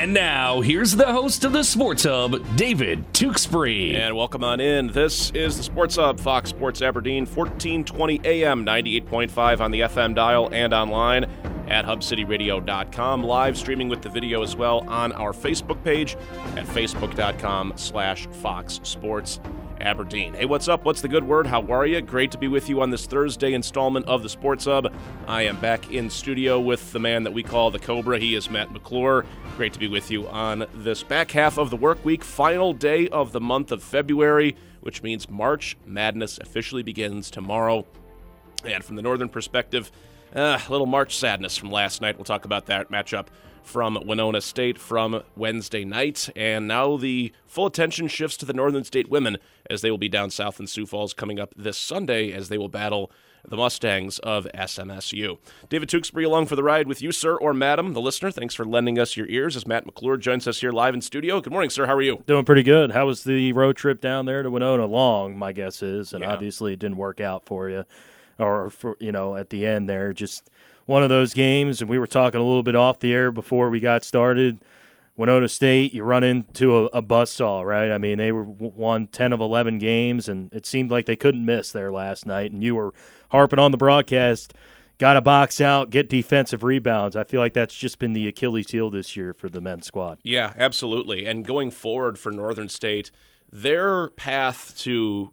And now, here's the host of the Sports Hub, David Tewksbury. And welcome on in. This is the Sports Hub, Fox Sports Aberdeen, 1420 AM, 98.5 on the FM dial and online at hubcityradio.com. Live streaming with the video as well on our Facebook page at facebook.com/Fox Sports Aberdeen. Hey, what's up? What's the good word? How are you? Great to be with you on this Thursday installment of the Sports Hub. I am back in studio with the man that we call the Cobra. He is Matt McClure. Great to be with you on this back half of the work week, final day of the month of February, which means March Madness officially begins tomorrow. And from the Northern perspective, a little March sadness from last night. We'll talk about that matchup from Winona State from Wednesday night. And now the full attention shifts to the Northern State women as they will be down south in Sioux Falls coming up this Sunday as they will battle the Mustangs of SMSU. David Tewksbury along for the ride with you, sir, or madam, the listener. Thanks for lending us your ears as Matt McClure joins us here live in studio. Good morning, sir. How are you? Doing pretty good. How was the road trip down there to Winona? Long, my guess is, and obviously it didn't work out for you. Or, for, at the end there, just one of those games, and we were talking a little bit off the air before we got started. Winona State, you run into a buzzsaw, right? I mean, they won 10 of 11 games, and it seemed like they couldn't miss there last night, and you were harping on the broadcast, got to box out, get defensive rebounds. I feel like that's just been the Achilles heel this year for the men's squad. Yeah, absolutely. And going forward for Northern State, their path to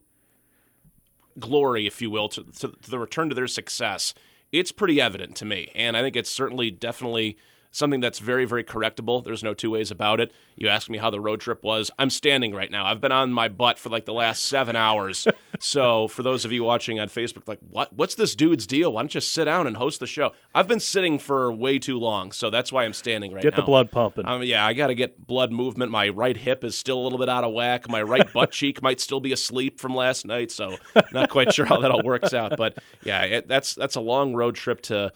glory, if you will, to the return to their success, it's pretty evident to me. And I think it's certainly definitely something that's very, very correctable. There's no two ways about it. You ask me how the road trip was. I'm standing right now. I've been on my butt for like the last 7 hours. So for those of you watching on Facebook, like, what's this dude's deal? Why don't you sit down and host the show? I've been sitting for way too long, so that's why I'm standing right now. Get the blood pumping. Yeah, I got to get blood movement. My right hip is still a little bit out of whack. My right butt cheek might still be asleep from last night, so not quite sure how that all works out. But yeah, that's a long road trip to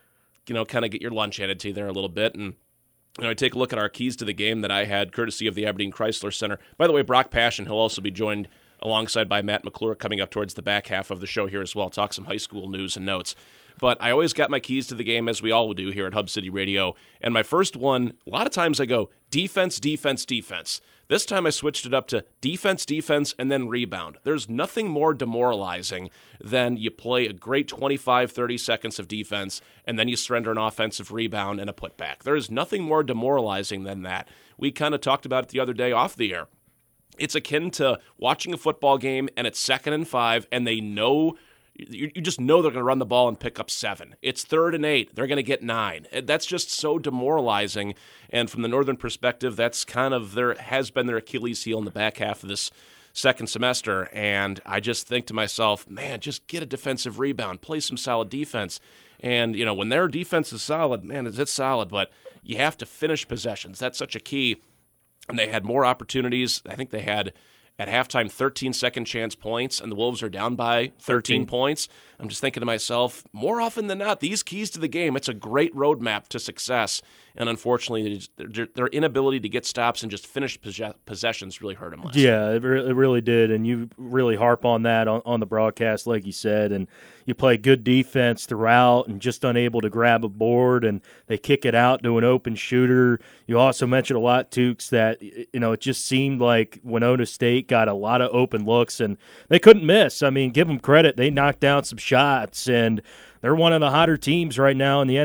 kind of get your lunch handed to you there a little bit. And I take a look at our keys to the game that I had, courtesy of the Aberdeen Chrysler Center. By the way, Brock Passion, he'll also be joined alongside by Matt McClure coming up towards the back half of the show here as well. Talk some high school news and notes. But I always got my keys to the game, as we all do here at Hub City Radio. And my first one, a lot of times I go defense, defense, defense. This time I switched it up to defense, defense, and then rebound. There's nothing more demoralizing than you play a great 25, 30 seconds of defense, and then you surrender an offensive rebound and a putback. There is nothing more demoralizing than that. We kind of talked about it the other day off the air. It's akin to watching a football game, and it's 2nd and 5, and they know you just know they're going to run the ball and pick up 7. It's 3rd and 8. They're going to get 9. That's just so demoralizing. And from the Northern perspective, that's kind of has been their Achilles heel in the back half of this second semester. And I just think to myself, man, just get a defensive rebound, play some solid defense. And, when their defense is solid, man, it's solid, but you have to finish possessions. That's such a key. And they had more opportunities. I think they had, at halftime, 13 second chance points, and the Wolves are down by 13 points. I'm just thinking to myself, more often than not, these keys to the game, it's a great roadmap to success. And unfortunately, their inability to get stops and just finish possessions really hurt them last Yeah, it really did. And you really harp on that on the broadcast, like you said. And you play good defense throughout and just unable to grab a board, and they kick it out to an open shooter. You also mentioned a lot, Tukes, that it just seemed like Winona State got a lot of open looks, and they couldn't miss. I mean, give them credit. They knocked down some shots, and they're one of the hotter teams right now in the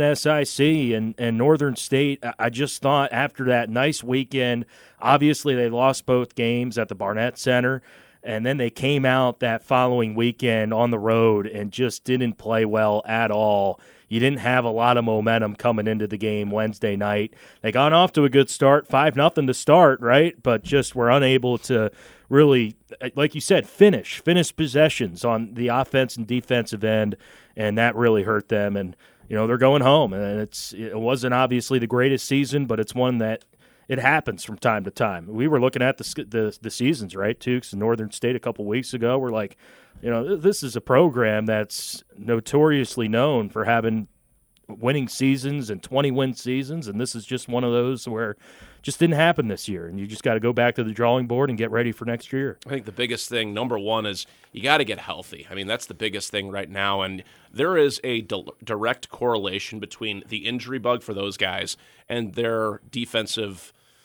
NSIC. And Northern State, I just thought after that nice weekend, obviously they lost both games at the Barnett Center, and then they came out that following weekend on the road and just didn't play well at all. You didn't have a lot of momentum coming into the game Wednesday night. They got off to a good start, 5-0 to start, right? But just were unable to really, like you said, finish possessions on the offense and defensive end, and that really hurt them. And, they're going home. And it wasn't obviously the greatest season, but it's one that it happens from time to time. We were looking at the seasons, right, Tukes, in Northern State a couple weeks ago. We're like, this is a program that's notoriously known for having winning seasons and 20-win seasons, and this is just one of those where just didn't happen this year, and you just got to go back to the drawing board and get ready for next year. I think the biggest thing, number one, is you got to get healthy. I mean, that's the biggest thing right now, and there is a direct correlation between the injury bug for those guys and their defensive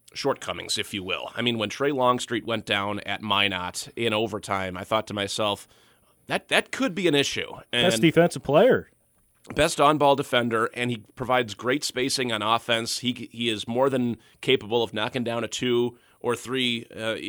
shortcomings, if you will. I mean, when Trey Longstreet went down at Minot in overtime, I thought to myself, that could be an issue. And Best defensive player. Best on-ball defender, and he provides great spacing on offense. He is more than capable of knocking down a 2 or 3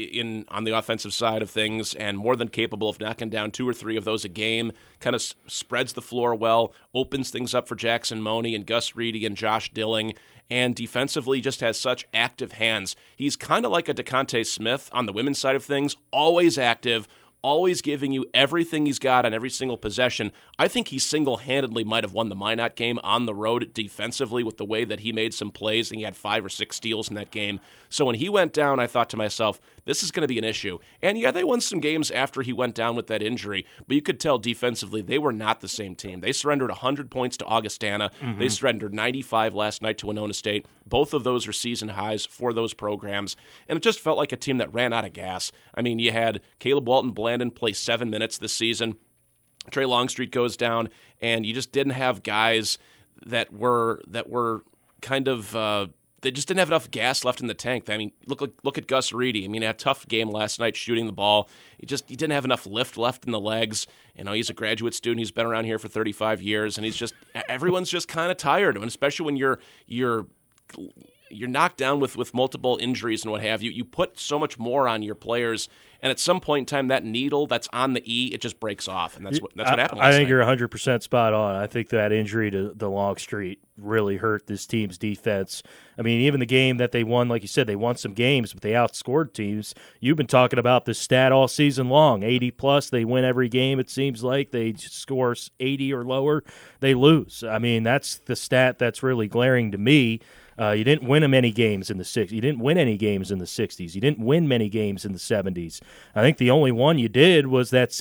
on the offensive side of things, and more than capable of knocking down 2 or 3 of those a game. Kind of spreads the floor well, opens things up for Jackson Money and Gus Reedy and Josh Dilling, and defensively just has such active hands. He's kind of like a DeConte Smith on the women's side of things, always active, always giving you everything he's got on every single possession. I think he single-handedly might have won the Minot game on the road defensively with the way that he made some plays, and he had 5 or 6 steals in that game. So when he went down, I thought to myself, this is going to be an issue. And yeah, they won some games after he went down with that injury, but you could tell defensively they were not the same team. They surrendered 100 points to Augustana. They surrendered 95 last night to Winona State. Both of those are season highs for those programs, and it just felt like a team that ran out of gas. I mean, you had Caleb Walton Blandon play 7 minutes this season. Trey Longstreet goes down, and you just didn't have guys that were kind of they just didn't have enough gas left in the tank. I mean, look at Gus Reedy. I mean, he had a tough game last night shooting the ball. He didn't have enough lift left in the legs. You know, he's a graduate student. He's been around here for 35 years, and everyone's just kind of tired. And especially when you're knocked down with multiple injuries and what have you. You put so much more on your players, and at some point in time, that needle that's on the E, it just breaks off, and that's what happened last I think night. you're 100% spot on. I think that injury to the Longstreet really hurt this team's defense. I mean, even the game that they won, like you said, they won some games, but they outscored teams. You've been talking about this stat all season long, 80-plus. They win every game, it seems like. They score 80 or lower, they lose. I mean, that's the stat that's really glaring to me. You didn't win many games in the 60s. You didn't win any games in the 60s. You didn't win many games in the 70s. I think the only one you did was that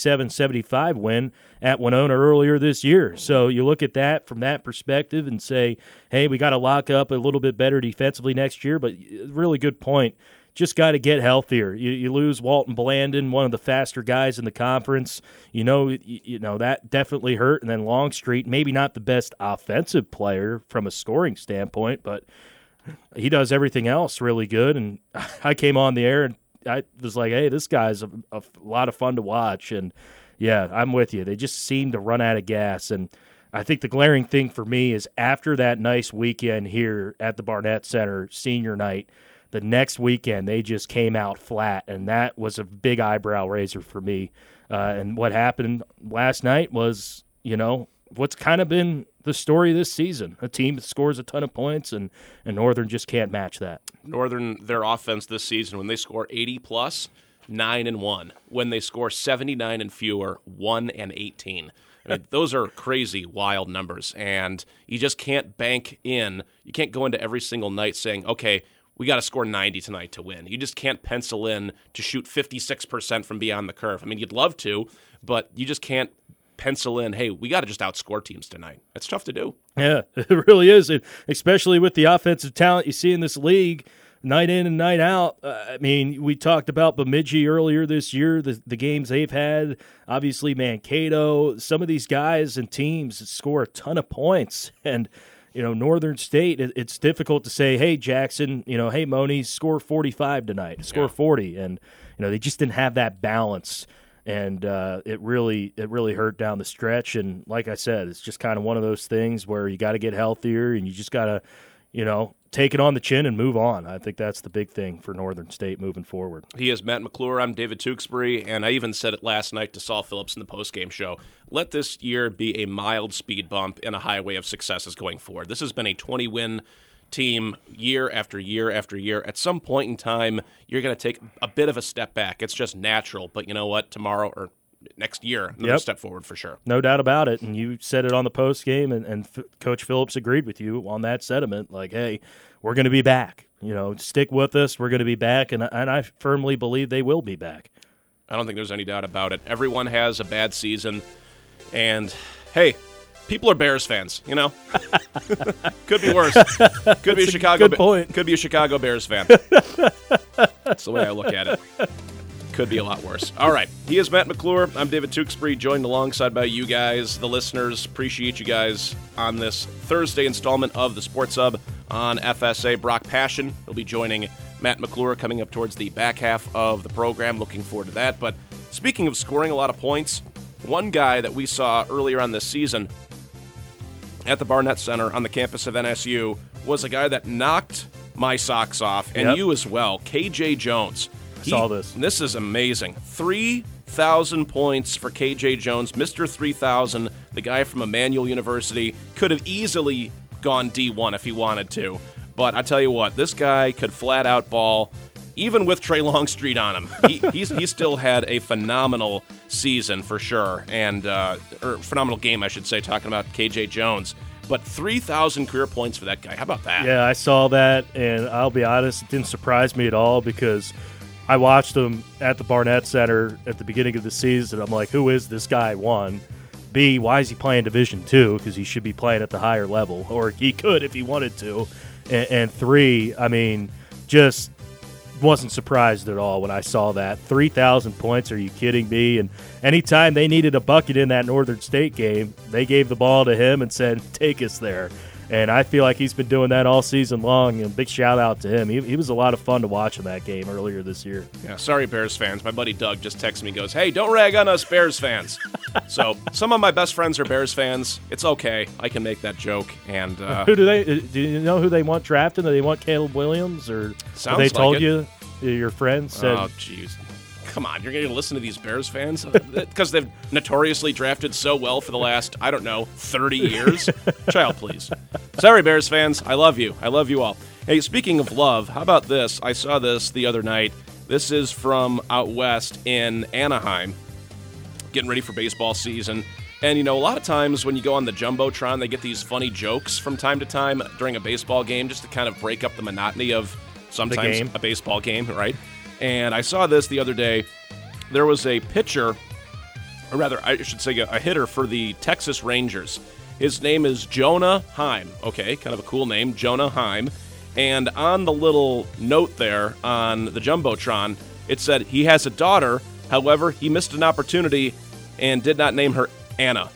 77-75 win at Winona earlier this year. So you look at that from that perspective and say, hey, we got to lock up a little bit better defensively next year. But really good point. Just got to get healthier. You lose Walton Blandon, one of the faster guys in the conference. You know that definitely hurt. And then Longstreet, maybe not the best offensive player from a scoring standpoint, but he does everything else really good. And I came on the air and I was like, hey, this guy's a lot of fun to watch. And, yeah, I'm with you. They just seem to run out of gas. And I think the glaring thing for me is after that nice weekend here at the Barnett Center, senior night, the next weekend, they just came out flat, and that was a big eyebrow raiser for me. And what happened last night was, what's kind of been the story this season. A team that scores a ton of points, and Northern just can't match that. Northern, their offense this season, when they score 80-plus, 9-1. When they score 79 and fewer, 1-18. I mean, those are crazy, wild numbers, and you just can't bank in. You can't go into every single night saying, okay, we got to score 90 tonight to win. You just can't pencil in to shoot 56% from beyond the curve. I mean, you'd love to, but you just can't pencil in, hey, we got to just outscore teams tonight. That's tough to do. Yeah, it really is, especially with the offensive talent you see in this league night in and night out. I mean, we talked about Bemidji earlier this year, the games they've had. Obviously, Mankato, some of these guys and teams score a ton of points, and Northern State, it's difficult to say, hey, Jackson, hey, Moni, score 45 tonight, score 40. And, they just didn't have that balance. And it really hurt down the stretch. And like I said, it's just kind of one of those things where you got to get healthier and you just got to, take it on the chin and move on. I think that's the big thing for Northern State moving forward. He is Matt McClure. I'm David Tewksbury, and I even said it last night to Saul Phillips in the postgame show. Let this year be a mild speed bump and a highway of successes going forward. This has been a 20-win team year after year after year. At some point in time, you're going to take a bit of a step back. It's just natural, but you know what? Tomorrow or next year, another step forward for sure. No doubt about it. And you said it on the post game, and Coach Phillips agreed with you on that sentiment. Like, hey, we're going to be back. Stick with us. We're going to be back, and I firmly believe they will be back. I don't think there's any doubt about it. Everyone has a bad season, and hey, people are Bears fans. Could be worse. Could be a Chicago. Good point. Could be a Chicago Bears fan. That's the way I look at it. Could be a lot worse. All right. He is Matt McClure. I'm David Tewksbury, joined alongside by you guys, the listeners. Appreciate you guys on this Thursday installment of the Sports Hub on FSA. Brock Passion will be joining Matt McClure coming up towards the back half of the program. Looking forward to that. But speaking of scoring a lot of points, one guy that we saw earlier on this season at the Barnett Center on the campus of NSU was a guy that knocked my socks off, and you as well, KJ Jones. Saw this. This is amazing. 3,000 points for KJ Jones, Mr. 3,000, the guy from Emmanuel University. Could have easily gone D1 if he wanted to. But I tell you what, this guy could flat out ball, even with Trey Longstreet on him. He still had a phenomenal season for sure, and or phenomenal game, I should say, talking about KJ Jones. But 3,000 career points for that guy. How about that? Yeah, I saw that, and I'll be honest, it didn't surprise me at all because I watched him at the Barnett Center at the beginning of the season. I'm like, who is this guy? One. B, why is he playing Division II? Because he should be playing at the higher level, or he could if he wanted to. And three, I mean, just wasn't surprised at all when I saw that. 3,000 points, are you kidding me? And anytime they needed a bucket in that Northern State game, they gave the ball to him and said, take us there. And I feel like he's been doing that all season long, and big shout-out to him. He was a lot of fun to watch in that game earlier this year. Yeah, sorry, Bears fans. My buddy Doug just texted me and goes, hey, don't rag on us Bears fans. So some of my best friends are Bears fans. It's okay. I can make that joke. And do you know who they want drafted? Do they want Caleb Williams? Or sounds they told like you, your friends said, oh, jeez. Come on, you're going to listen to these Bears fans? Because they've notoriously drafted so well for the last, 30 years? Child, please. Sorry, Bears fans. I love you. I love you all. Hey, speaking of love, how about this? I saw this the other night. This is from out west in Anaheim, getting ready for baseball season. And, a lot of times when you go on the Jumbotron, they get these funny jokes from time to time during a baseball game just to kind of break up the monotony of sometimes a baseball game, right? And I saw this the other day. There was a pitcher, or rather, I should say a hitter for the Texas Rangers. His name is Jonah Heim. Okay, kind of a cool name, Jonah Heim. And on the little note there on the Jumbotron, it said he has a daughter. However, he missed an opportunity and did not name her Anna.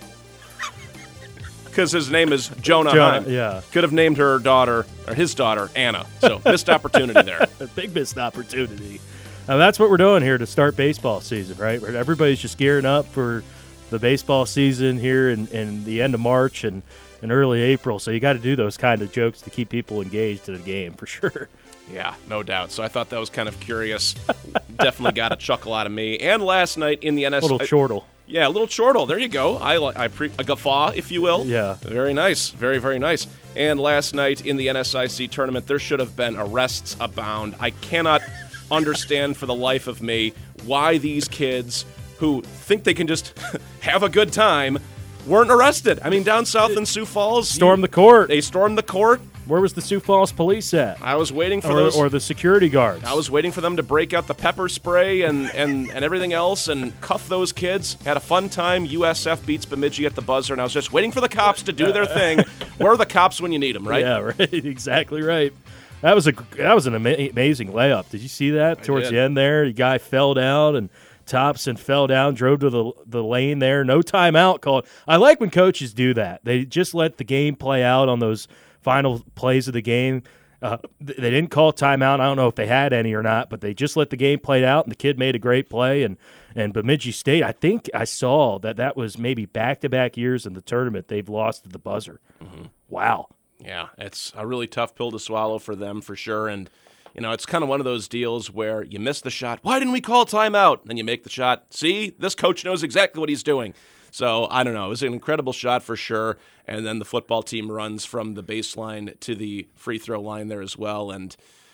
Because his name is Jonah Heim. Yeah. Could have named her daughter, or his daughter, Anna. So, missed opportunity there. A big missed opportunity. Now, that's what we're doing here to start baseball season, right? Everybody's just gearing up for the baseball season here in the end of March and early April. So you got to do those kind of jokes to keep people engaged in the game, for sure. Yeah, no doubt. So I thought that was kind of curious. Definitely got a chuckle out of me. And last night in the NS... A little chortle. Yeah, a little chortle. There you go. A guffaw, if you will. Yeah. Very nice. Very, very nice. And last night in the NSIC tournament, there should have been arrests abound. I cannot understand for the life of me why these kids who think they can just have a good time weren't arrested. I mean, down south in Sioux Falls... Stormed the court. They stormed the court. Where was the Sioux Falls police at? I was waiting for those... Or the security guards. I was waiting for them to break out the pepper spray and everything else and cuff those kids. Had a fun time. USF beats Bemidji at the buzzer, and I was just waiting for the cops to do their thing. Where are the cops when you need them, right? Yeah, right. Exactly right. That was an amazing layup. Did you see that towards the end there? The guy fell down and Thompson fell down, drove to the lane there. No timeout called. I like when coaches do that. They just let the game play out on those final plays of the game. They didn't call timeout. I don't know if they had any or not, but they just let the game play out, and the kid made a great play. And Bemidji State, I think I saw that was maybe back-to-back years in the tournament they've lost at the buzzer. Mm-hmm. Wow. Yeah, it's a really tough pill to swallow for them for sure. And, it's kind of one of those deals where you miss the shot. Why didn't we call timeout? Then you make the shot. See, this coach knows exactly what he's doing. So, I don't know. It was an incredible shot for sure. And then the football team runs from the baseline to the free throw line there as well. And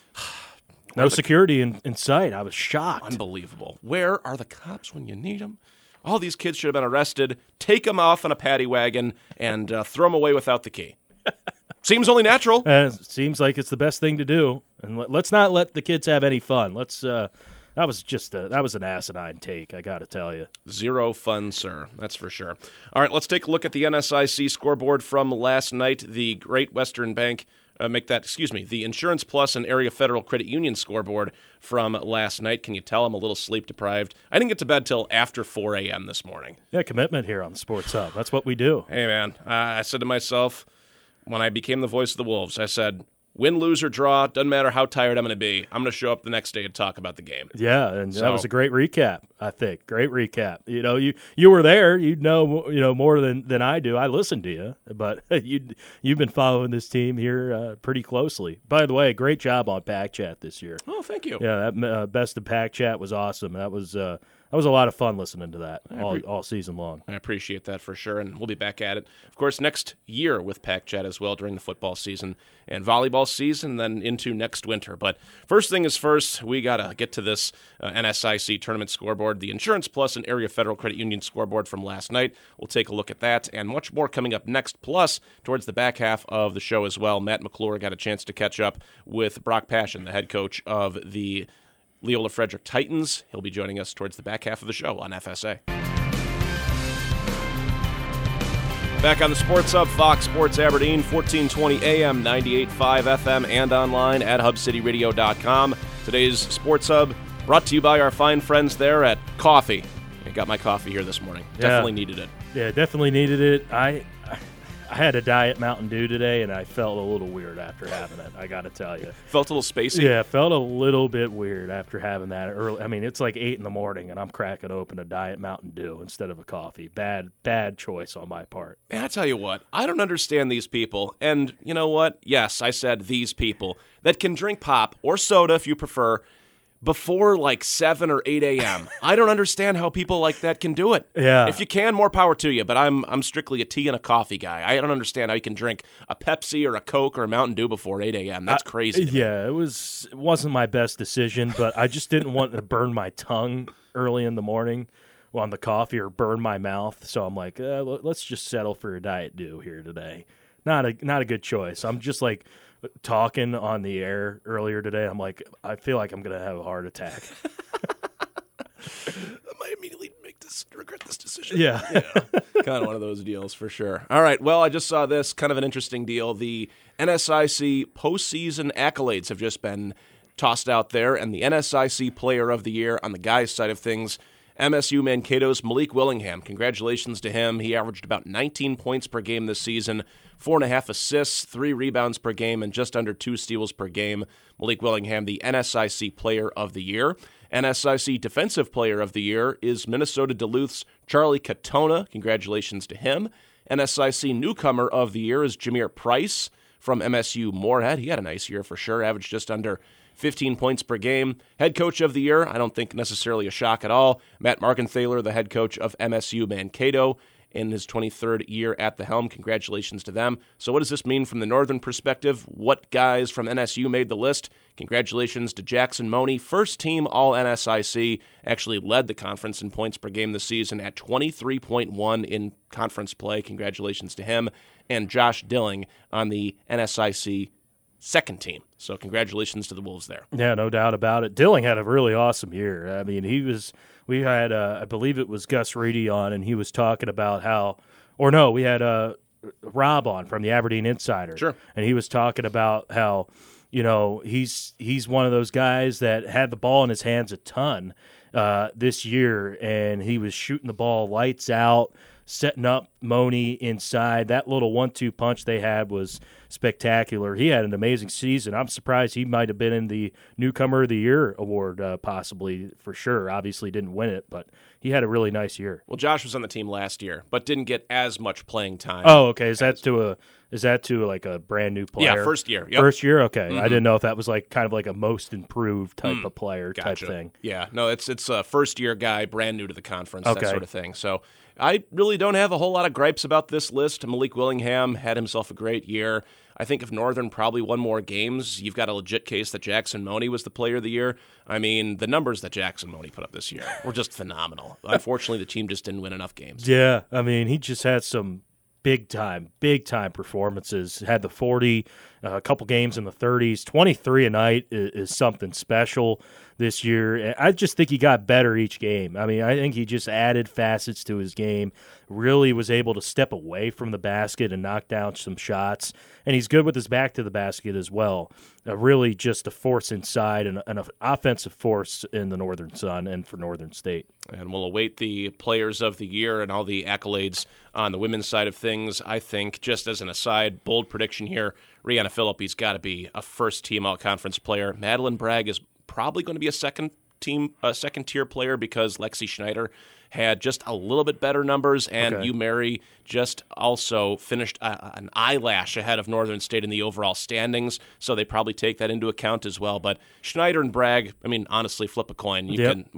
no security in sight. I was shocked. Unbelievable. Where are the cops when you need them? All these kids should have been arrested. Take them off on a paddy wagon and throw them away without the key. Seems only natural. Seems like it's the best thing to do. And let's not let the kids have any fun. That was an asinine take, I got to tell you. Zero fun, sir. That's for sure. All right, let's take a look at the NSIC scoreboard from last night. The Great Western Bank, the Insurance Plus and Area Federal Credit Union scoreboard from last night. Can you tell I'm a little sleep deprived? I didn't get to bed till after 4 a.m. this morning. Yeah, commitment here on the Sports Hub. That's what we do. Hey, man, I said to myself, when I became the voice of the Wolves, I said, win, lose, or draw, doesn't matter how tired I'm going to be. I'm going to show up the next day and talk about the game. Yeah, and that was a great recap, I think. Great recap. You were there. You know more than I do. I listened to you, but you've been following this team here pretty closely. By the way, great job on Pack Chat this year. Oh, thank you. Yeah, that Best of Pack Chat was awesome. That was a lot of fun listening to that all season long. I appreciate that for sure, and we'll be back at it, of course, next year with Pack Chat as well during the football season and volleyball season, and then into next winter. But first thing is first, we got to get to this NSIC tournament scoreboard, the Insurance Plus and Area Federal Credit Union scoreboard from last night. We'll take a look at that and much more coming up next. Plus, towards the back half of the show as well, Matt McClure got a chance to catch up with Brock Passion, the head coach of the Leola Frederick Titans. He'll be joining us towards the back half of the show on FSA. Back on the Sports Hub, Fox Sports Aberdeen, 1420 AM, 98.5 FM, and online at hubcityradio.com. Today's Sports Hub brought to you by our fine friends there at Coffee. I got my coffee here this morning. Definitely needed it. Yeah, definitely needed it. I had a Diet Mountain Dew today, and I felt a little weird after having it, I got to tell you. Felt a little spacey? Yeah, felt a little bit weird after having that early. I mean, it's like 8 in the morning, and I'm cracking open a Diet Mountain Dew instead of a coffee. Bad choice on my part. Man, I tell you what, I don't understand these people. And you know what? Yes, I said these people that can drink pop or soda, if you prefer, before like 7 or 8 a.m. I don't understand how people like that can do it. Yeah. If you can, more power to you, but I'm strictly a tea and a coffee guy. I don't understand how you can drink a Pepsi or a Coke or a Mountain Dew before 8 a.m. That's crazy. Yeah, it wasn't my best decision, but I just didn't want to burn my tongue early in the morning on the coffee or burn my mouth. So I'm like, let's just settle for a Diet Dew here today. Not a good choice. I'm just like talking on the air earlier today. I'm like, I feel like I'm going to have a heart attack. I might immediately regret this decision. Yeah. Kind of one of those deals for sure. All right. Well, I just saw this kind of an interesting deal. The NSIC postseason accolades have just been tossed out there, and the NSIC Player of the Year on the guys' side of things, MSU Mankato's Malik Willingham. Congratulations to him. He averaged about 19 points per game this season, 4.5 assists, 3 rebounds per game, and just under 2 steals per game. Malik Willingham, the NSIC Player of the Year. NSIC Defensive Player of the Year is Minnesota Duluth's Charlie Katona. Congratulations to him. NSIC Newcomer of the Year is Jameer Price from MSU Moorhead. He had a nice year for sure, averaged just under 15 points per game. Head Coach of the Year, I don't think necessarily a shock at all. Matt Markenthaler, the head coach of MSU Mankato, in his 23rd year at the helm. Congratulations to them. So what does this mean from the Northern perspective? What guys from NSU made the list? Congratulations to Jackson Money, first team All-NSIC, actually led the conference in points per game this season at 23.1 in conference play. Congratulations to him. And Josh Dilling on the NSIC second team. So congratulations to the Wolves there. Yeah, no doubt about it. Dilling had a really awesome year. I mean, we had, I believe it was Gus Reedy on, and he was talking about how, we had Rob on from the Aberdeen Insider. Sure. And he was talking about how, he's one of those guys that had the ball in his hands a ton this year, and he was shooting the ball lights out, setting up Money inside. That little 1-2 punch they had was spectacular. He had an amazing season. I'm surprised he might have been in the Newcomer of the Year award, possibly, for sure. Obviously didn't win it, but he had a really nice year. Well, Josh was on the team last year, but didn't get as much playing time. Oh, okay. Is that to like a brand new player? Yeah, first year. Yep. First year? Okay. Mm-hmm. I didn't know if that was like kind of like a most improved type of player type thing. Yeah. No, it's a first year guy, brand new to the conference, Okay. that sort of thing. So I really don't have a whole lot of gripes about this list. Malik Willingham had himself a great year. I think if Northern probably won more games, you've got a legit case that Jackson Money was the Player of the Year. I mean, the numbers that Jackson Money put up this year were just phenomenal. Unfortunately, the team just didn't win enough games. Yeah, I mean, he just had some big time performances. Had the 40, a couple games in the 30s. 23 a night is something special this year. I just think he got better each game. I mean, I think he just added facets to his game, really was able to step away from the basket and knock down some shots. And he's good with his back to the basket as well. Really just a force inside and an offensive force in the Northern Sun and for Northern State. And we'll await the Players of the Year and all the accolades on the women's side of things. I think, just as an aside, bold prediction here, Rihanna Phillippe's got to be a first-team all-conference player. Madeline Bragg is probably going to be a second-tier player because Lexi Schneider had just a little bit better numbers, and UMary just also finished an eyelash ahead of Northern State in the overall standings, so they probably take that into account as well. But Schneider and Bragg, I mean, honestly, flip a coin. You can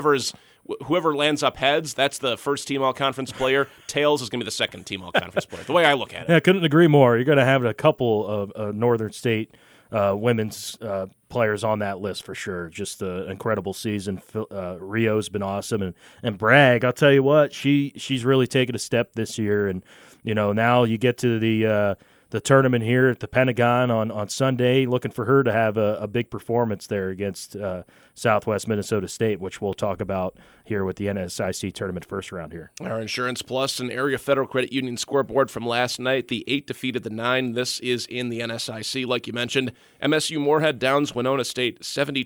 whoever lands up heads, that's the first-team all-conference player. Tails is going to be the second-team all-conference player, the way I look at it. Yeah, I couldn't agree more. You're going to have a couple of Northern State women's players on that list for sure. Just an incredible season. Rio's been awesome, and Bragg, I'll tell you what, she's really taken a step this year. And now you get to the tournament here at the Pentagon on Sunday, looking for her to have a big performance there against Southwest Minnesota State, which we'll talk about here with the NSIC tournament first round here. Our Insurance Plus and Area Federal Credit Union scoreboard from last night. The 8 defeated the 9. This is in the NSIC, like you mentioned. MSU Moorhead downs Winona State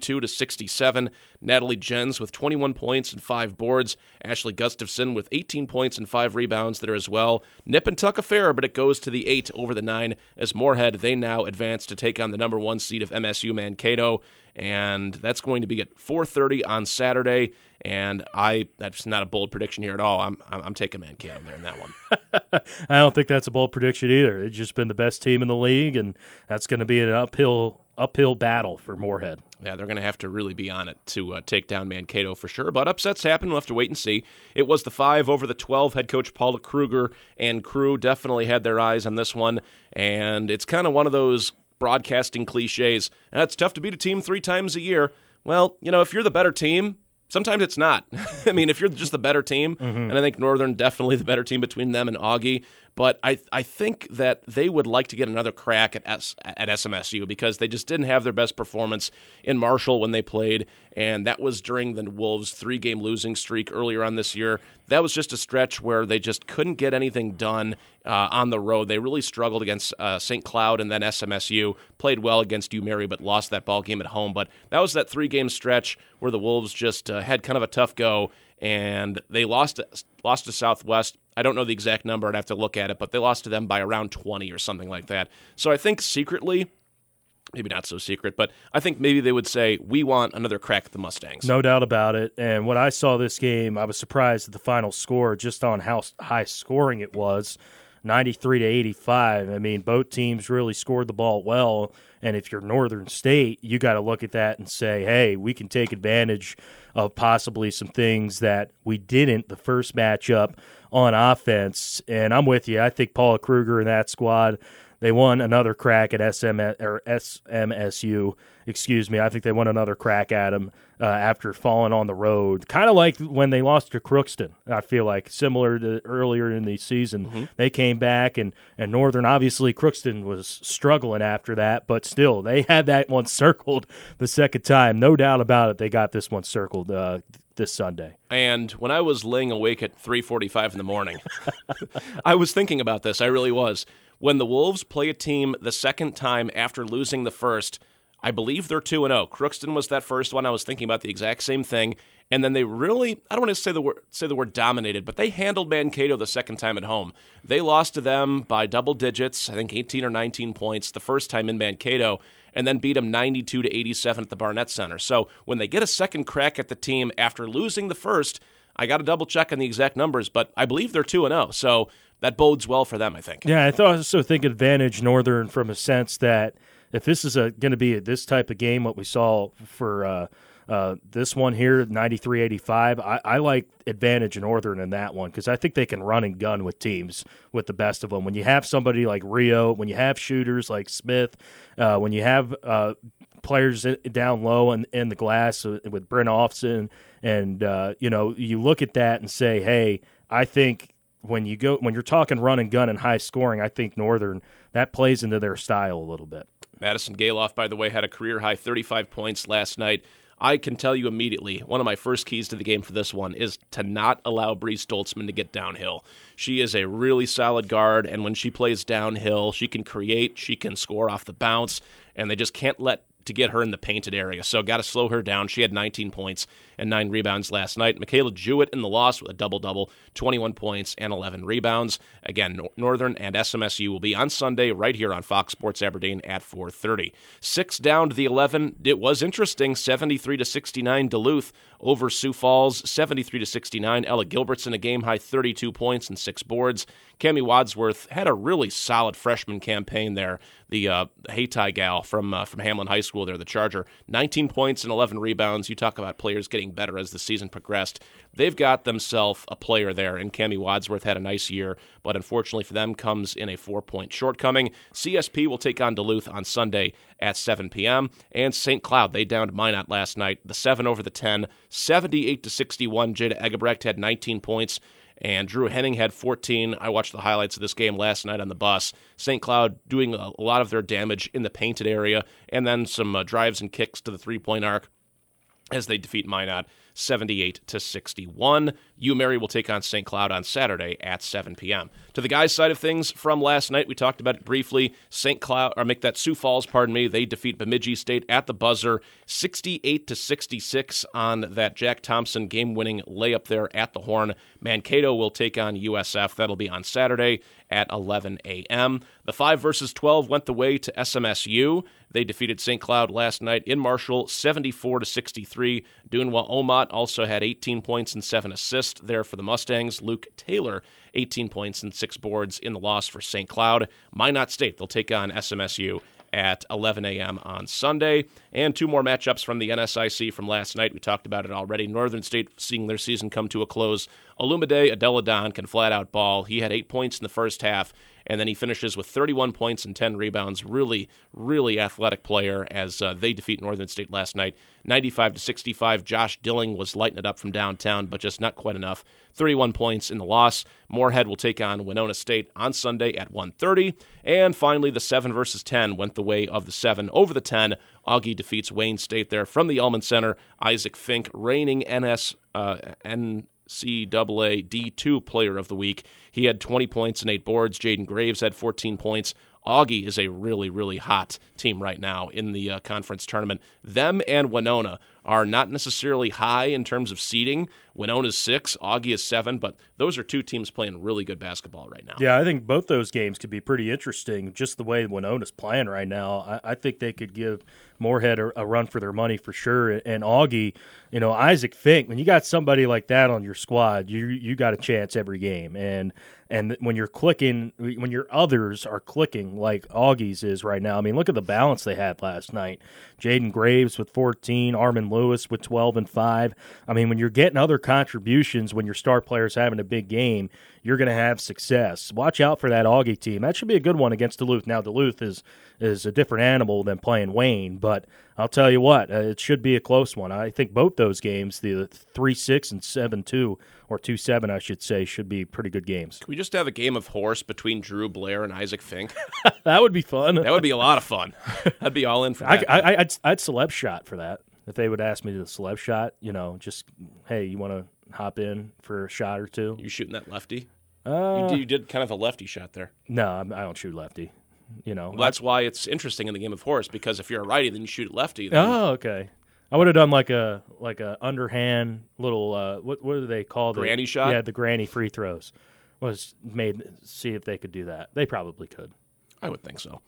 72-67. Natalie Jens with 21 points and 5 boards. Ashley Gustafson with 18 points and 5 rebounds there as well. Nip and tuck affair, but it goes to the 8 over the 9 as Moorhead, they now advance to take on the number 1 seed of MSU Mankato. And that's going to be at 4:30 on Saturday. And that's not a bold prediction here at all. I'm taking Mankato there in that one. I don't think that's a bold prediction either. It's just been the best team in the league, and that's going to be an uphill battle for Moorhead. Yeah, they're going to have to really be on it to take down Mankato for sure. But upsets happen. We'll have to wait and see. It was the 5 over the 12. Head coach Paula Kruger and crew definitely had their eyes on this one. And it's kind of one of those broadcasting cliches. It's tough to beat a team 3 times a year. Well, if you're the better team, sometimes it's not. I mean, if you're just the better team, and I think Northern definitely the better team between them and Augie, but I think that they would like to get another crack at SMSU because they just didn't have their best performance in Marshall when they played, and that was during the Wolves' 3-game losing streak earlier on this year. That was just a stretch where they just couldn't get anything done on the road. They really struggled against St. Cloud, and then SMSU played well against UMary but lost that ball game at home. But that was that 3-game stretch where the Wolves just had kind of a tough go, and they lost to Southwest. I don't know the exact number. I'd have to look at it, but they lost to them by around 20 or something like that. So I think secretly, maybe not so secret, but I think maybe they would say, we want another crack at the Mustangs. No doubt about it. And when I saw this game, I was surprised at the final score just on how high scoring it was, 93-85. I mean, both teams really scored the ball well. And if you're Northern State, you got to look at that and say, hey, we can take advantage of possibly some things that we didn't the first matchup on offense. And I'm with you. I think Paula Kruger and that squad, they won another crack at SMSU. Excuse me. I think they won another crack at them after falling on the road. Kind of like when they lost to Crookston, I feel like, similar to earlier in the season. Mm-hmm. They came back, and Northern, obviously, Crookston was struggling after that, but still, they had that one circled the second time. No doubt about it, they got this one circled this Sunday. And when I was laying awake at 3:45 in the morning, I was thinking about this. I really was. When the Wolves play a team the second time after losing the first, I believe they're 2-0. Crookston was that first one. I was thinking about the exact same thing. And then they really, I don't want to say the word dominated, but they handled Mankato the second time at home. They lost to them by double digits, I think 18 or 19 points the first time in Mankato, and then beat them 92-87 at the Barnett Center. So when they get a second crack at the team after losing the first, I got to double check on the exact numbers, but I believe they're 2-0. So that bodes well for them, I think. Yeah, I also think advantage Northern from a sense that if this is going to be this type of game, what we saw for this one here, 93-85, I like advantage Northern in that one because I think they can run and gun with teams with the best of them. When you have somebody like Rio, when you have shooters like Smith, when you have players down low in the glass with Brent Offson, and you look at that and say, hey, I think when you're talking run and gun and high scoring, I think Northern, that plays into their style a little bit. Madison Galoff, by the way, had a career-high 35 points last night. I can tell you immediately, one of my first keys to the game for this one is to not allow Bree Stoltzman to get downhill. She is a really solid guard, and when she plays downhill, she can create, she can score off the bounce, and they just can't let to get her in the painted area. So got to slow her down. She had 19 points and 9 rebounds last night. Michaela Jewett in the loss with a double-double, 21 points and 11 rebounds. Again, Northern and SMSU will be on Sunday right here on Fox Sports Aberdeen at 4:30. 6 down to the 11. It was interesting, 73-69 Duluth over Sioux Falls, 73-69. Ella Gilbertson, a game-high 32 points and 6 boards. Cammie Wadsworth had a really solid freshman campaign there. The Hayti gal from Hamlin High School there, the Charger, 19 points and 11 rebounds. You talk about players getting better as the season progressed. They've got themselves a player there, and Cammie Wadsworth had a nice year, but unfortunately for them comes in a 4-point shortcoming. CSP will take on Duluth on Sunday at 7 p.m., and St. Cloud, they downed Minot last night, the 7 over the 10, 78-61. Jada Egebrecht had 19 points, and Drew Henning had 14. I watched the highlights of this game last night on the bus. St. Cloud doing a lot of their damage in the painted area, and then some drives and kicks to the three-point arc as they defeat Minot 78-61. UMary will take on St. Cloud on Saturday at 7 p.m. To the guys' side of things from last night, we talked about it briefly. Sioux Falls, they defeat Bemidji State at the buzzer, 68-66 on that Jack Thompson game-winning layup there at the Horn. Mankato will take on USF. That'll be on Saturday at 11 a.m. The 5 versus 12 went the way to SMSU. They defeated St. Cloud last night in Marshall, 74-63. Dunwa Omat also had 18 points and 7 assists there for the Mustangs. Luke Taylor, 18 points and 6 boards in the loss for St. Cloud. Minot State, they'll take on SMSU at 11 a.m. on Sunday. And 2 more matchups from the NSIC from last night. We talked about it already. Northern State seeing their season come to a close. Olumide Adeladon can flat out ball. He had 8 points in the first half, and then he finishes with 31 points and 10 rebounds. Really, really athletic player as they defeat Northern State last night, 95-65. Josh Dilling was lighting it up from downtown, but just not quite enough. 31 points in the loss. Moorhead will take on Winona State on Sunday at 1:30. And finally, the 7 versus 10 went the way of the 7 over the 10. Augie defeats Wayne State there from the Ullman Center. Isaac Fink, reigning NCAA D2 Player of the Week. He had 20 points and 8 boards. Jaden Graves had 14 points. Augie is a really, really hot team right now in the conference tournament. Them and Winona are not necessarily high in terms of seeding. Winona's 6, Augie is 7, but those are 2 teams playing really good basketball right now. Yeah, I think both those games could be pretty interesting, just the way Winona's playing right now. I think they could give Moorhead a run for their money for sure. And Augie, Isaac Fink, when you got somebody like that on your squad, you got a chance every game. And when you're clicking, when your others are clicking like Augie's is right now, I mean, look at the balance they had last night. Jaden Graves with 14, Armin Lewis with 12 and 5. I mean, when you're getting other contributions, when your star player's having a big game, you're going to have success. Watch out for that Augie team. That should be a good one against Duluth. Now, Duluth is a different animal than playing Wayne, but I'll tell you what, it should be a close one. I think both those games, the 3-6 and 7-2, or 2-7, I should say, should be pretty good games. Can we just have a game of horse between Drew Blair and Isaac Fink? That would be fun. That would be a lot of fun. I'd be all in for that. I'd celeb shot for that. If they would ask me to celeb shot, just, hey, you want to hop in for a shot or two? You shooting that lefty? You did kind of a lefty shot there. No, I don't shoot lefty. Well, that's why it's interesting in the game of horse, because if you're a righty, then you shoot lefty. Then... Oh, okay. I would have done like a underhand little what do they call granny shot? Yeah, the granny free throws. Was made see if they could do that. They probably could. I would think so.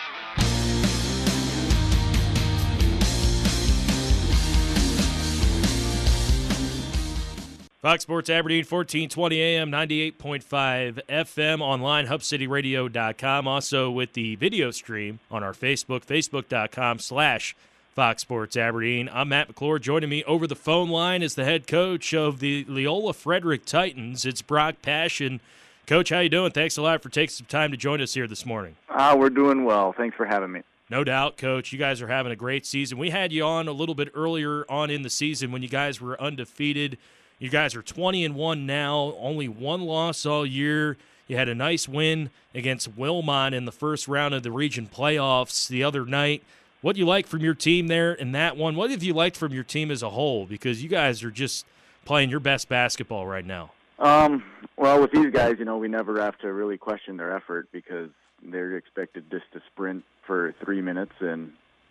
Fox Sports Aberdeen, 1420 AM, 98.5 FM, online, hubcityradio.com. Also with the video stream on our Facebook, facebook.com/Fox Sports Aberdeen. I'm Matt McClure. Joining me over the phone line is the head coach of the Leola Frederick Titans. It's Brock Passion. Coach, how you doing? Thanks a lot for taking some time to join us here this morning. We're doing well. Thanks for having me. No doubt, Coach. You guys are having a great season. We had you on a little bit earlier on in the season when you guys were undefeated. You guys are 20-1 now, only 1 loss all year. You had a nice win against Wilmot in the first round of the region playoffs the other night. What do you like from your team there in that one? What have you liked from your team as a whole? Because you guys are just playing your best basketball right now. Well, with these guys, we never have to really question their effort because they're expected just to sprint for 3 minutes and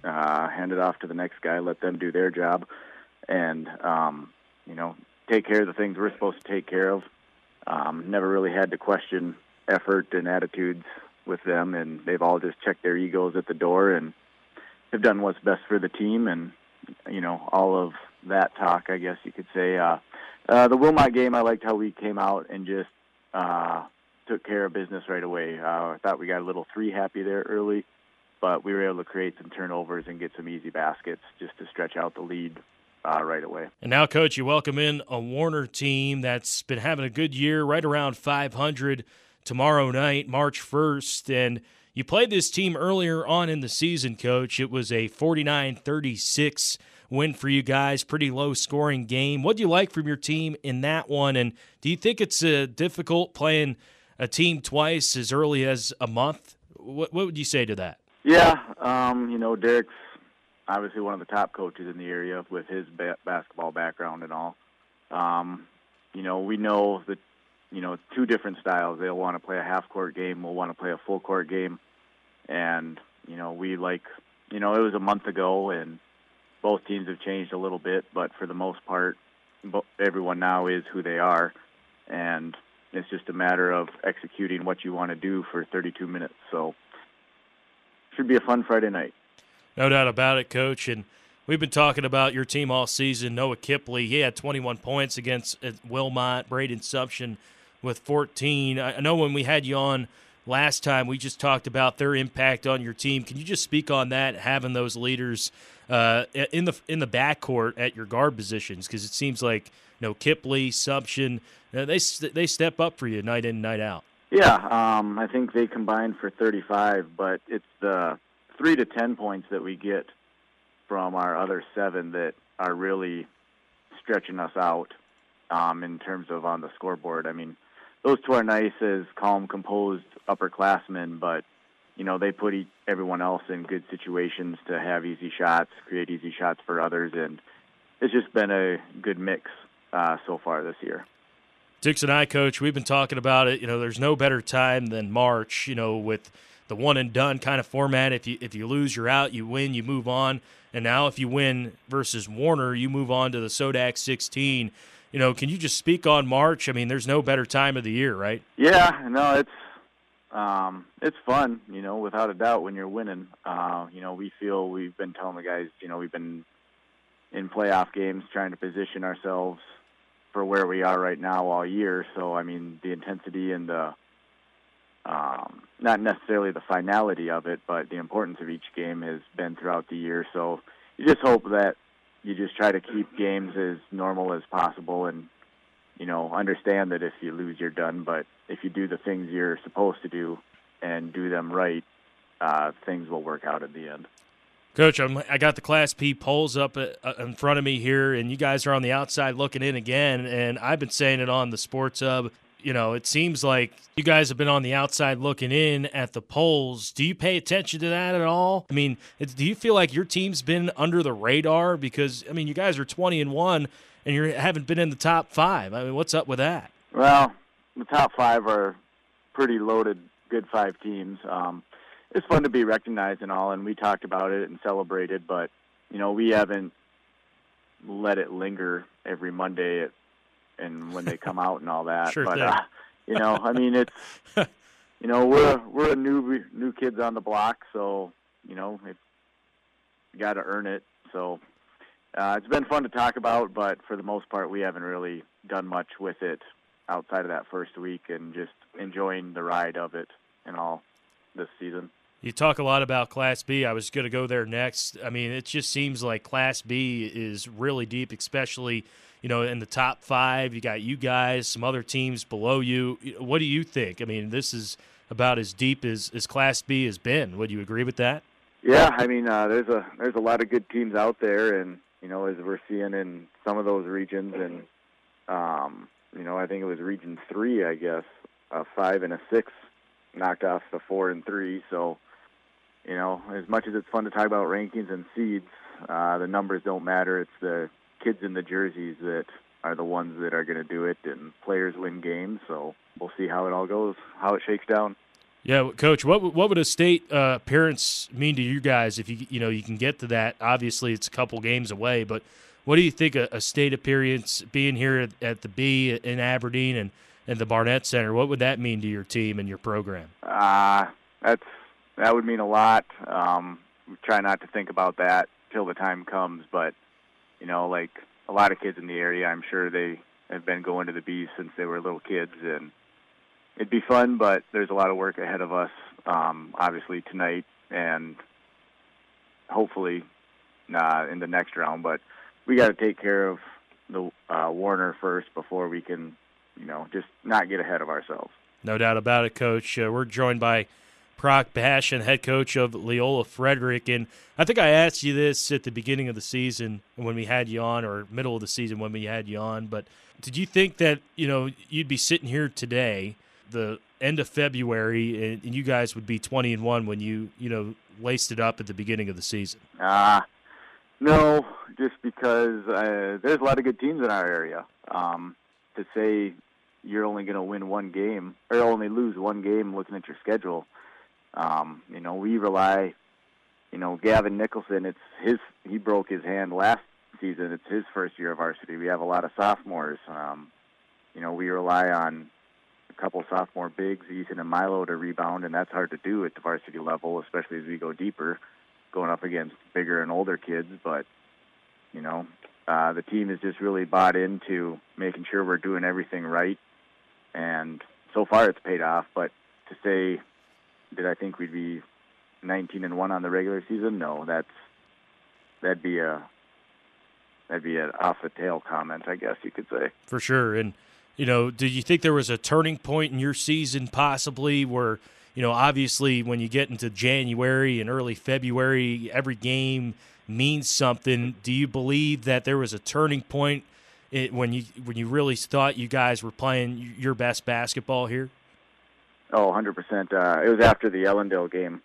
hand it off to the next guy, let them do their job, and take care of the things we're supposed to take care of. Never really had to question effort and attitudes with them, and they've all just checked their egos at the door and have done what's best for the team, and all of that talk, I guess you could say. The Wilmot game, I liked how we came out and just took care of business right away. I thought we got a little 3 happy there early, but we were able to create some turnovers and get some easy baskets just to stretch out the lead right away. And now, Coach, you welcome in a Warner team that's been having a good year, right around 500 tomorrow night, March 1st. And you played this team earlier on in the season, Coach. It was a 49-36 win for you guys, pretty low-scoring game. What do you like from your team in that one? And do you think it's difficult playing a team twice as early as a month? What would you say to that? Yeah, Derek's obviously one of the top coaches in the area with his basketball background and all. We know that, 2 different styles. They'll want to play a half-court game. We'll want to play a full-court game. And, it was a month ago, and both teams have changed a little bit, but for the most part, everyone now is who they are. And it's just a matter of executing what you want to do for 32 minutes. So should be a fun Friday night. No doubt about it, Coach. And we've been talking about your team all season. Noah Kipley, he had 21 points against Wilmot. Braden Sumption with 14. I know when we had you on last time, we just talked about their impact on your team. Can you just speak on that, having those leaders in the backcourt at your guard positions? Because it seems like Kipley, Sumption, they step up for you night in, night out. Yeah, I think they combined for 35, but it's the 3 to 10 points that we get from our other 7 that are really stretching us out in terms of on the scoreboard. I mean, those 2 are nice as calm, composed upperclassmen, but, they put everyone else in good situations to have easy shots, create easy shots for others, and it's just been a good mix so far this year. Dix and I, Coach, we've been talking about it. There's no better time than March, with the one-and-done kind of format. If you lose, you're out. You win, you move on. And now if you win versus Warner, you move on to the Sodak 16. Can you just speak on March? I mean, there's no better time of the year, right? Yeah, no, it's fun, without a doubt when you're winning. We've been telling the guys, we've been in playoff games trying to position ourselves for where we are right now all year. So, I mean, the intensity and the not necessarily the finality of it, but the importance of each game has been throughout the year. So you just hope that you just try to keep games as normal as possible and, understand that if you lose, you're done. But if you do the things you're supposed to do and do them right, things will work out at the end. Coach, I got the Class P polls up in front of me here, and you guys are on the outside looking in again, and I've been saying it on the Sports Hub. It seems like you guys have been on the outside looking in at the polls. Do you pay attention to that at all? I mean, do you feel like your team's been under the radar? Because, I mean, you guys are 20-1, and you haven't been in the top 5. I mean, what's up with that? Well, the top 5 are pretty loaded, good 5 teams. It's fun to be recognized and all, and we talked about it and celebrated, but, we haven't let it linger every Monday and when they come out and all that. Sure but, thing. I mean, it's, we're a new kids on the block, so, it's got to earn it. So it's been fun to talk about, but for the most part, we haven't really done much with it outside of that first week and just enjoying the ride of it and all this season. You talk a lot about Class B. I was going to go there next. I mean, it just seems like Class B is really deep, especially, in the top 5. You got you guys, some other teams below you. What do you think? I mean, this is about as deep as Class B has been. Would you agree with that? Yeah, I mean, there's a lot of good teams out there, and, as we're seeing in some of those regions, and, I think it was Region 3, I guess, a 5 and a 6 knocked off the 4 and 3. So, as much as it's fun to talk about rankings and seeds, the numbers don't matter. It's the kids in the jerseys that are the ones that are going to do it, and players win games. So we'll see how it all goes, how it shakes down. Yeah, Coach. What would a state appearance mean to you guys if you can get to that? Obviously, it's a couple games away, but what do you think a state appearance being here at the B in Aberdeen and the Barnett Center? What would that mean to your team and your program? That would mean a lot. We try not to think about that till the time comes, but like a lot of kids in the area, I'm sure they have been going to the B's since they were little kids, and it'd be fun, but there's a lot of work ahead of us, obviously tonight and hopefully in the next round. But we got to take care of the Warner first before we can, just not get ahead of ourselves. No doubt about it, Coach. We're joined by Brock Passion, head coach of Loyola Frederick. And I think I asked you this at the beginning of the season when we had you on, or middle of the season when we had you on, but did you think that, you'd be sitting here today, the end of February, and you guys would be 20-1 when you laced it up at the beginning of the season? No, just because there's a lot of good teams in our area. To say you're only going to win one game or only lose one game looking at your schedule, we rely, Gavin Nicholson, he broke his hand last season. It's his first year of varsity. We have a lot of sophomores. We rely on a couple sophomore bigs, Ethan and Milo, to rebound, and that's hard to do at the varsity level, especially as we go deeper, going up against bigger and older kids. But, the team has just really bought into making sure we're doing everything right, and so far it's paid off. But to say, did I think we'd be 19-1 on the regular season? No, that'd be an off the tail comment, I guess you could say. For sure. And did you think there was a turning point in your season possibly where, obviously when you get into January and early February, every game means something. Do you believe that there was a turning point when you really thought you guys were playing your best basketball here? Oh, 100%. It was after the Ellendale game.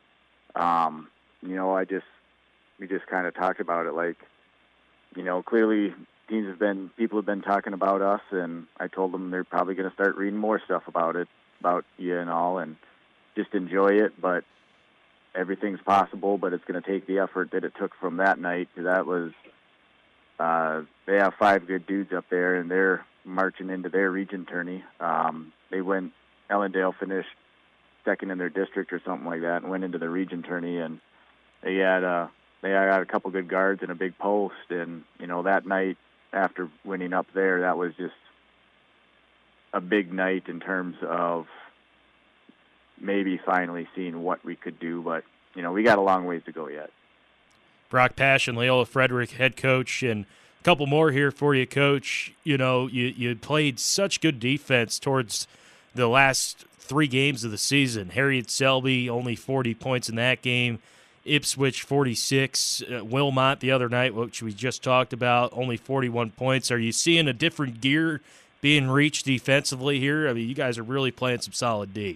We just kind of talked about it. Like, clearly people have been talking about us, and I told them they're probably going to start reading more stuff about you and all, and just enjoy it. But everything's possible, but it's going to take the effort that it took from that night. That was, they have 5 good dudes up there, and they're marching into their region tourney. Ellendale finished second in their district or something like that, and went into the region tourney, and they had a couple good guards and a big post, and that night after winning up there, that was just a big night in terms of maybe finally seeing what we could do, but we got a long ways to go yet. Brock Passion, Loyola Frederick head coach, and a couple more here for you, Coach. You played such good defense towards the last 3 games of the season. Harriet Selby, only 40 points in that game. Ipswich, 46. Wilmot the other night, which we just talked about, only 41 points. Are you seeing a different gear being reached defensively here? I mean, you guys are really playing some solid D.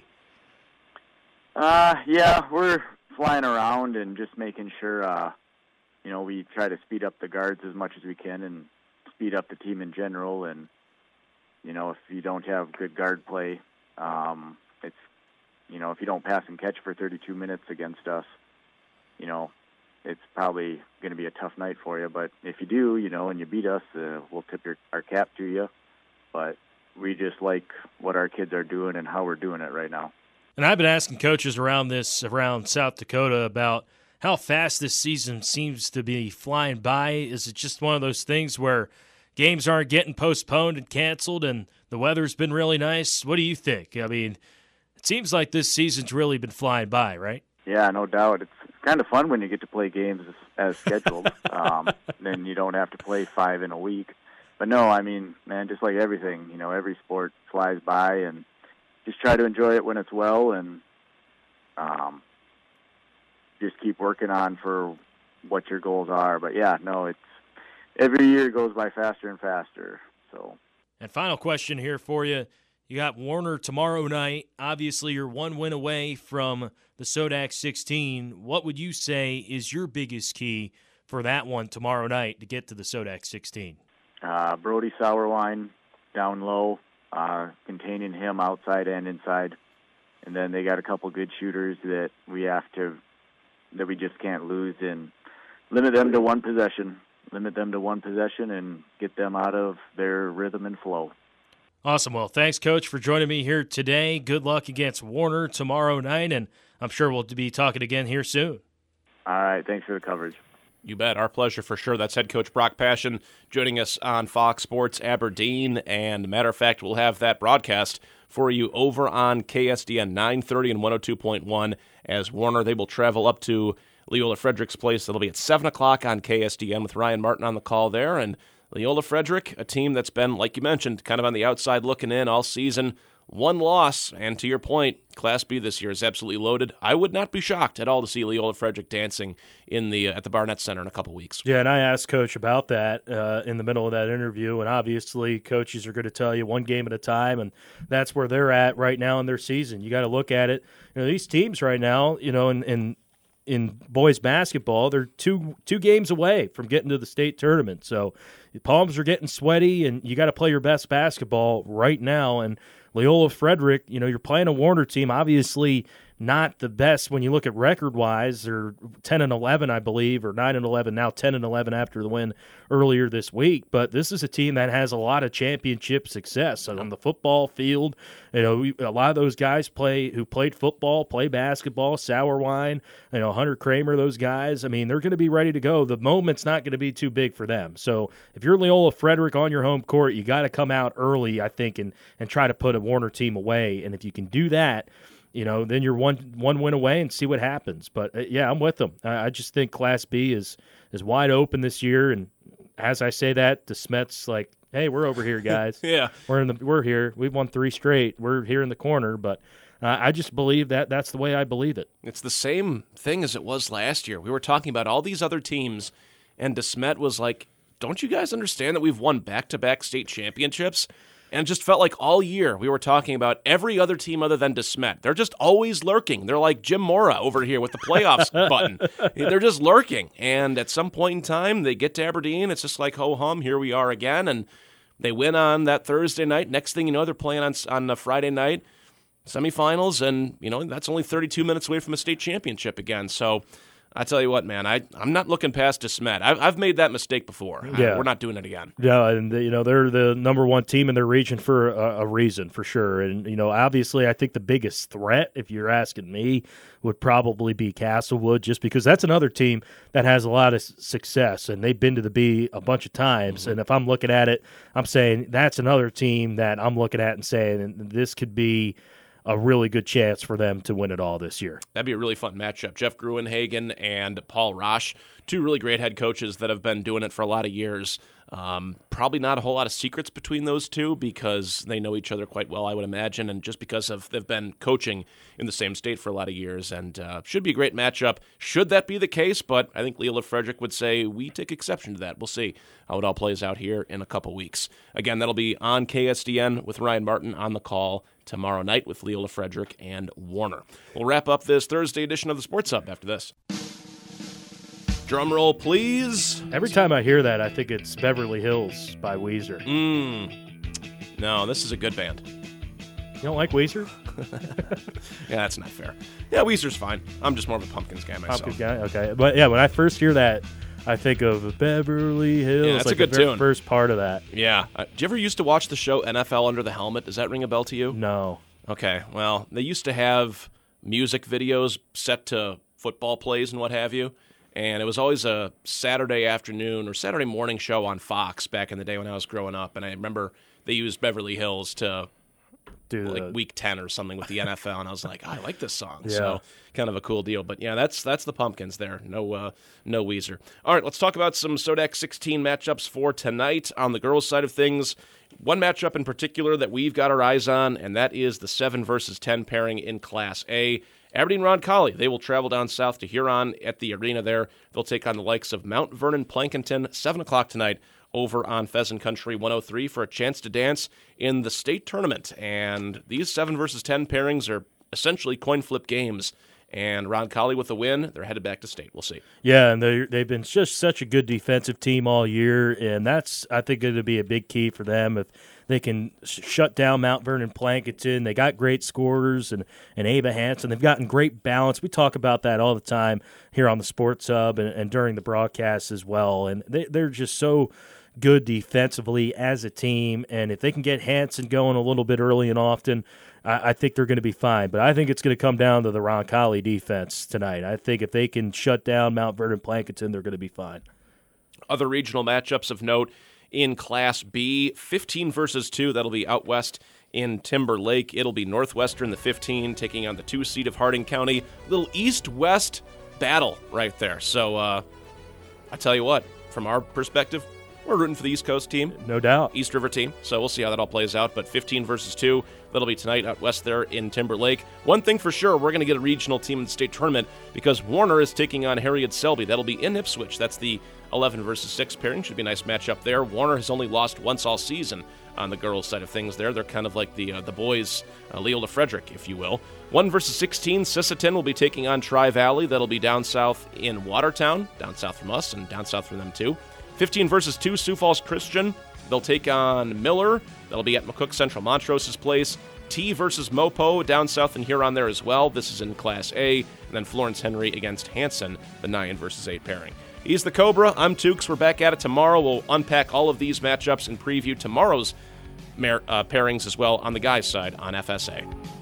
Yeah, we're flying around and just making sure, we try to speed up the guards as much as we can and speed up the team in general. And, if you don't have good guard play, it's, if you don't pass and catch for 32 minutes against us, it's probably going to be a tough night for you. But if you do, and you beat us, we'll tip our cap to you. But we just like what our kids are doing and how we're doing it right now. And I've been asking coaches around South Dakota about how fast this season seems to be flying by. Is it just one of those things where games aren't getting postponed and canceled and the weather's been really nice? What do you think? I mean, it seems like this season's really been flying by, right? Yeah, no doubt. It's kind of fun when you get to play games as scheduled. Then you don't have to play 5 in a week. But no, I mean, man, just like everything, every sport flies by, and just try to enjoy it when it's well, and just keep working on for what your goals are. But yeah, no, it's every year goes by faster and faster. So. And final question here for you. You got Warner tomorrow night. Obviously, you're 1 win away from the Sodak 16. What would you say is your biggest key for that one tomorrow night to get to the Sodak 16? Brody Sauerwein down low, containing him outside and inside, And then they got a couple good shooters that we just can't lose, and limit them to one possession and get them out of their rhythm and flow. Awesome. Well, thanks, Coach, for joining me here today. Good luck against Warner tomorrow night, and I'm sure we'll be talking again here soon. All right. Thanks for the coverage. You bet. Our pleasure for sure. That's head coach Brock Passion joining us on Fox Sports Aberdeen. And matter of fact, we'll have that broadcast for you over on KSDN 930 and 102.1 as Warner. They will travel up to Leola Frederick's place. That'll be at 7 o'clock on KSDN with Ryan Martin on the call there. And Leola Frederick, a team that's been, like you mentioned, kind of on the outside looking in all season. One loss, and to your point, Class B this year is absolutely loaded. I would not be shocked at all to see Leola Frederick dancing at the Barnett Center in a couple weeks. Yeah, and I asked Coach about that in the middle of that interview, and obviously coaches are going to tell you one game at a time, and that's where they're at right now in their season. You got to look at it. These teams right now, in boys basketball, they're two games away from getting to the state tournament. So the palms are getting sweaty, and you got to play your best basketball right now. And Leola Frederick, you're playing a Warner team, obviously not the best when you look at record-wise. They're 10-11, I believe, or 9-11, now 10-11 after the win earlier this week. But this is a team that has a lot of championship success on the football field. A lot of those guys who played football, play basketball, Sauerwein, Hunter Kramer, those guys. I mean, they're going to be ready to go. The moment's not going to be too big for them. So if you're Leola Frederick on your home court, you got to come out early, I think, and try to put a Warner team away. And if you can do that, then you're one win away and see what happens. But, yeah, I'm with them. I just think Class B is wide open this year. And as I say that, the Smets like, hey, we're over here, guys. Yeah. We're here. We've won 3 straight. We're here in the corner. But I just believe that's the way I believe it. It's the same thing as it was last year. We were talking about all these other teams, and DeSmet was like, don't you guys understand that we've won back-to-back state championships? And it just felt like all year we were talking about every other team other than DeSmet. They're just always lurking. They're like Jim Mora over here with the playoffs button. They're just lurking. And at some point in time, they get to Aberdeen. It's just like, ho-hum, here we are again. And they win on that Thursday night. Next thing you know, they're playing on a Friday night semifinals. And, that's only 32 minutes away from a state championship again. So I tell you what, man, I'm not looking past DeSmet. I've made that mistake before. Yeah. We're not doing it again. Yeah, and they're the number one team in their region for a reason, for sure. And obviously, I think the biggest threat, if you're asking me, would probably be Castlewood, just because that's another team that has a lot of success, and they've been to the B a bunch of times. Mm-hmm. And if I'm looking at it, I'm saying that's another team that I'm looking at and saying this could be a really good chance for them to win it all this year. That'd be a really fun matchup. Jeff Gruenhagen and Paul Roche, 2 really great head coaches that have been doing it for a lot of years. Probably not a whole lot of secrets between those two because they know each other quite well, I would imagine, and just because they've been coaching in the same state for a lot of years, and should be a great matchup. Should that be the case, but I think Leola Frederick would say we take exception to that. We'll see how it all plays out here in a couple weeks. Again, that'll be on KSDN with Ryan Martin on the call tomorrow night with Leola Frederick and Warner. We'll wrap up this Thursday edition of the Sports Hub after this. Drum roll, please. Every time I hear that, I think it's Beverly Hills by Weezer. No, this is a good band. You don't like Weezer? Yeah, that's not fair. Yeah, Weezer's fine. I'm just more of a Pumpkins guy myself. Pumpkins guy, okay. But, yeah, when I first hear that, I think of Beverly Hills. Yeah, that's like a good the tune. First part of that. Yeah. Do you ever used to watch the show NFL Under the Helmet? Does that ring a bell to you? No. Okay. Well, they used to have music videos set to football plays and what have you. And it was always a Saturday afternoon or Saturday morning show on Fox back in the day when I was growing up. And I remember they used Beverly Hills to do week 10 or something with the NFL. And I was like, I like this song. Yeah. So kind of a cool deal. But, yeah, that's the Pumpkins there. No Weezer. All right, let's talk about some SODAC 16 matchups for tonight on the girls' side of things. One matchup in particular that we've got our eyes on, and that is the 7 versus 10 pairing in Class A. Aberdeen Roncalli, they will travel down south to Huron at the arena there. They'll take on the likes of Mount Vernon Plankinton, 7 o'clock tonight over on Pheasant Country 103 for a chance to dance in the state tournament. And these 7 versus 10 pairings are essentially coin flip games. And Roncalli with a win, they're headed back to state. We'll see. Yeah, and they've been just such a good defensive team all year, and that's, I think, going to be a big key for them. If they can shut down Mount Vernon Plankinton. They got great scorers and Ava Hansen. They've gotten great balance. We talk about that all the time here on the Sports Hub and during the broadcast as well. And they're just so good defensively as a team. And if they can get Hansen going a little bit early and often, I think they're going to be fine. But I think it's going to come down to the Roncalli defense tonight. I think if they can shut down Mount Vernon Plankinton, they're going to be fine. Other regional matchups of note in Class B, 15 versus 2. That'll be out west in Timber Lake. It'll be Northwestern, the 15, taking on the 2 seed of Harding County. Little east-west battle right there. So I tell you what, from our perspective, we're rooting for the East Coast team. No doubt. East River team. So we'll see how that all plays out. But 15 versus 2, that'll be tonight out west there in Timber Lake. One thing for sure, we're going to get a regional team in the state tournament because Warner is taking on Harriet Selby. That'll be in Ipswich. That's the 11 versus 6 pairing. Should be a nice matchup there. Warner has only lost once all season on the girls' side of things there. They're kind of like the boys, Leola Frederick, if you will. 1 versus 16, Sisseton will be taking on Tri-Valley. That'll be down south in Watertown, down south from us and down south from them too. 15 versus 2, Sioux Falls Christian. They'll take on Miller. That'll be at McCook Central Montrose's place. T versus Mopo down south in Huron there as well. This is in Class A. And then Florence Henry against Hanson, the 9 versus 8 pairing. He's the Cobra. I'm Tukes. We're back at it tomorrow. We'll unpack all of these matchups and preview tomorrow's pairings as well on the guys' side on FSA.